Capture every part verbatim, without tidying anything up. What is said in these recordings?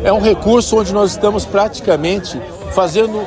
É um recurso onde nós estamos praticamente fazendo,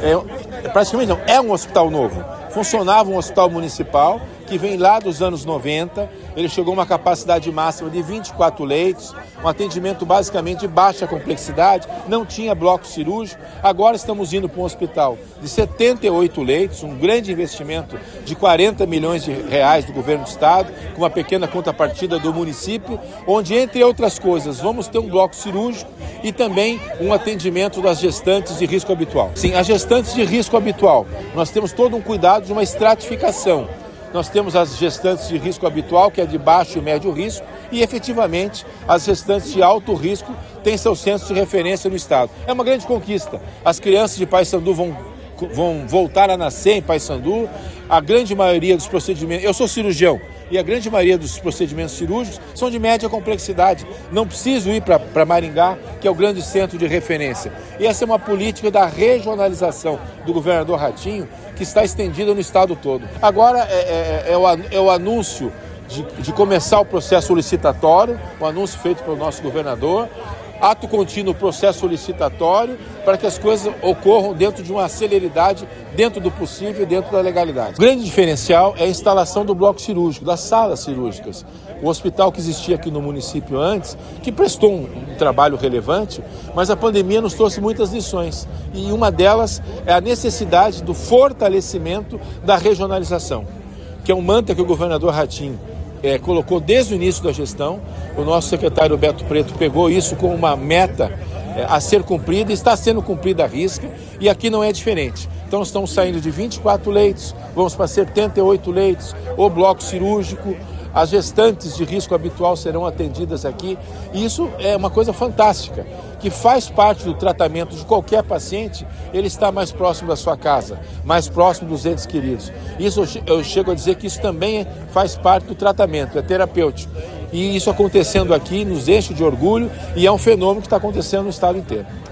é, praticamente não, é um hospital novo. Funcionava um hospital municipal que vem lá dos anos noventa, ele chegou a uma capacidade máxima de vinte e quatro leitos, um atendimento basicamente de baixa complexidade, não tinha bloco cirúrgico. Agora estamos indo para um hospital de setenta e oito leitos, um grande investimento de quarenta milhões de reais do governo do estado, com uma pequena contrapartida do município, onde, entre outras coisas, vamos ter um bloco cirúrgico e também um atendimento das gestantes de risco habitual. Sim, as gestantes de risco habitual, nós temos todo um cuidado de uma estratificação. Nós temos as gestantes de risco habitual, que é de baixo e médio risco, e efetivamente as gestantes de alto risco têm seu centro de referência no estado. É uma grande conquista. As crianças de Paysandu vão, vão voltar a nascer em Paysandu. A grande maioria dos procedimentos... Eu sou cirurgião e a grande maioria dos procedimentos cirúrgicos são de média complexidade. Não preciso ir para Maringá, que é o grande centro de referência. E essa é uma política da regionalização do governador Ratinho, que está estendida no estado todo. Agora é, é, é, o, é o anúncio de, de começar o processo licitatório, o anúncio feito pelo nosso governador, ato contínuo, processo licitatório, para que as coisas ocorram dentro de uma celeridade, dentro do possível e dentro da legalidade. O grande diferencial é a instalação do bloco cirúrgico, das salas cirúrgicas. O hospital que existia aqui no município antes, que prestou um, um trabalho relevante, mas a pandemia nos trouxe muitas lições. E uma delas é a necessidade do fortalecimento da regionalização, que é um mantra que o governador Ratinho É, colocou desde o início da gestão. O nosso secretário Beto Preto pegou isso como uma meta é, a ser cumprida e está sendo cumprida à risca, e aqui não é diferente. Então nós estamos saindo de vinte e quatro leitos, vamos para setenta e oito leitos, o bloco cirúrgico, as gestantes de risco habitual serão atendidas aqui, e isso é uma coisa fantástica, que faz parte do tratamento de qualquer paciente, ele está mais próximo da sua casa, mais próximo dos entes queridos. Isso eu chego a dizer que isso também faz parte do tratamento, é terapêutico. E isso acontecendo aqui nos enche de orgulho, e é um fenômeno que está acontecendo no estado inteiro.